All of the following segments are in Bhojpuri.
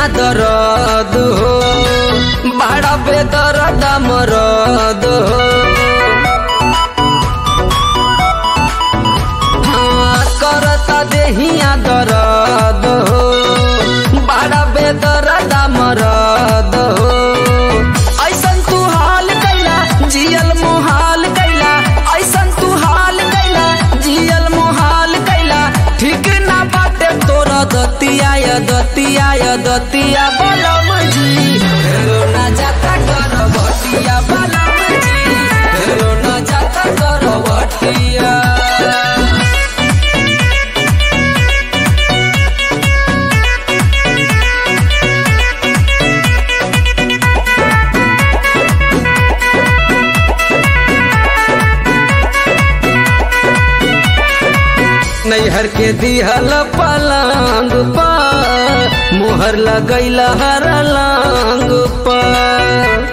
दर्द हो बड़ा बेदर्द मरद हो हाँ करता देहिया दर्द हो बड़ा बेदर्द मरद हो ऐसन तू हाल कैला जियल मुहाल कैला ऐसन तू हाल कैला जियल मुहाल कैला ठीक ना बाटे तोरा दतिया दतिया बलम जी हेलो ना जाता कर बटिया बलम जी हेलो ना जाता कर बटिया नैहर के दिहल पलंग पर मोहर लगैला हर लांग पर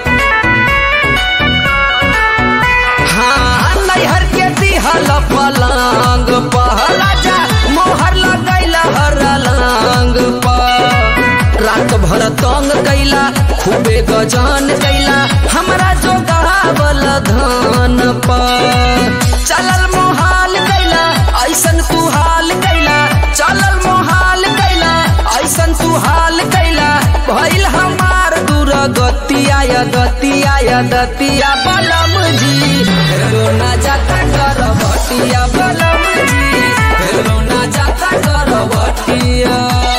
हाँ नैहर के दिहल पलंग पर राजा मोहर लगैला हर लांग पर रात भर तंग कैला खूबे गजान कैला हमरा जो गहावल धान पर चलल मोहाल कैला ऐसन तू हाल कैला चलल मोहाल कैला ऐसन तू हाल कैला भइल हमार दूर गतिया दतिया बलम जी हेलो ना जाता कर बटिया बलम जी हेलो ना जाता कर बटिया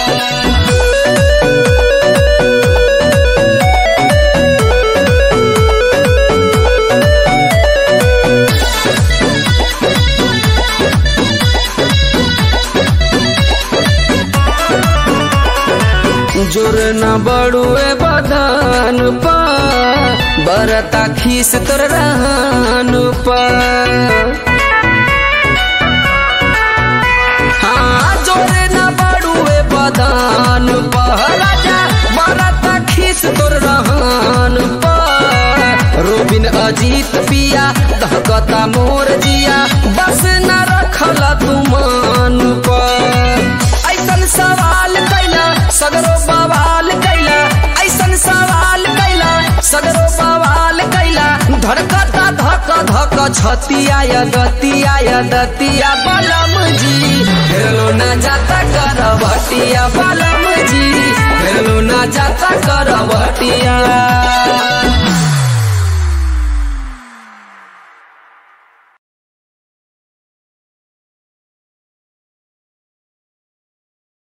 जोर न बड़ुए बदन पा बरता खीस तोर रहन पा हाँ जोर न बड़ुए बदन पा राजा बरता खीस तोर रहन पा रोबिन अजीत पिया दहकता मोर जिया बस न रखला तू मान पा ऐसन सवाल कैला सगरो बवाल कैला ऐसन सवाल कैला सगरो बवाल कैला धड़कता धक धक छतिया दतिया बलम जी हेलो ना जाता कर बटिया बलम जी हेलो ना जाता कर बटिया।